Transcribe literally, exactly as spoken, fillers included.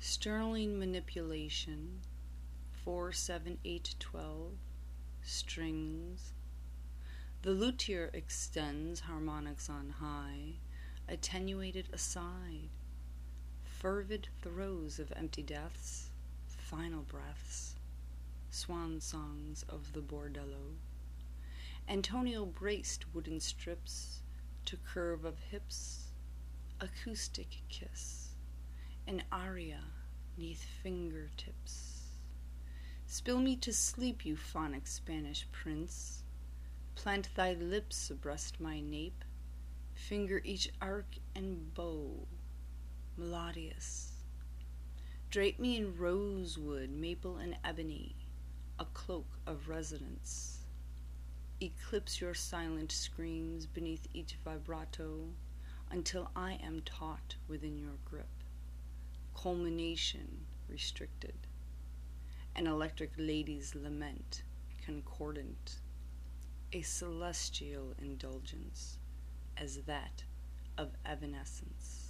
Sterling manipulation, four seven eight twelve, strings. The luthier extends harmonics on high, attenuated aside, fervid throes of empty deaths, final breaths, swan songs of the bordello. Antonio braced wooden strips to curve of hips, acoustic kiss, an aria neath fingertips. Spill me to sleep, you phonic Spanish prince. Plant thy lips abreast my nape, finger each arc and bow, melodious. Drape me in rosewood, maple, and ebony, a cloak of residence. Eclipse your silent screams beneath each vibrato until I am taut within your grip. Culmination restricted. An electric lady's lament, concordant. A celestial indulgence as that of evanescence.